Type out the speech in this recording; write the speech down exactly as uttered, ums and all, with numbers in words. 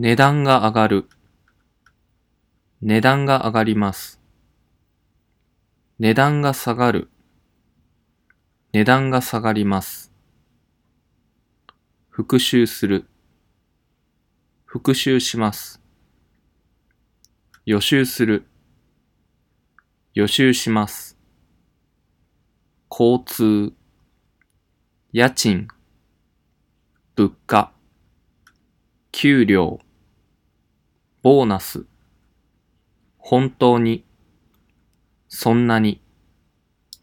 値段が上がる。値段が上がります。値段が下がる。値段が下がります。復習する。復習します。予習する。予習します。交通、家賃、物価、給料、ボーナス、本当に、そんなに。